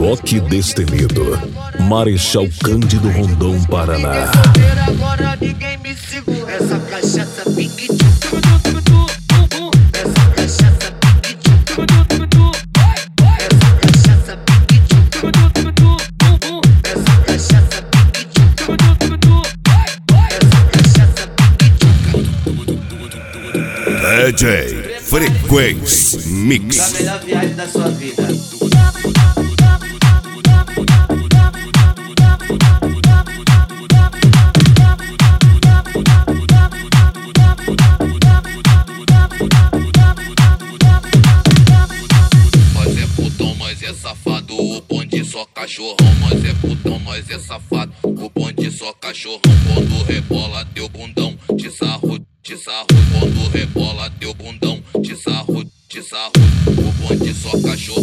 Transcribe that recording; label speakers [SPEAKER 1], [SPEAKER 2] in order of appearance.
[SPEAKER 1] Rock Destemido, Marechal Cândido Rondon, Paraná.
[SPEAKER 2] Agora ninguém me segura. Essa cachaça pique.
[SPEAKER 1] DJ Frequência Mix.
[SPEAKER 2] A melhor viagem da sua vida.
[SPEAKER 3] Nós é putão, nós é safado. O bonde só cachorrão. Nós é putão, nós é safado. O bonde só cachorrão. Quando rebola teu bundão, de sarro. Quando rebola teu bundão, de sarro. O bonde só cachorro.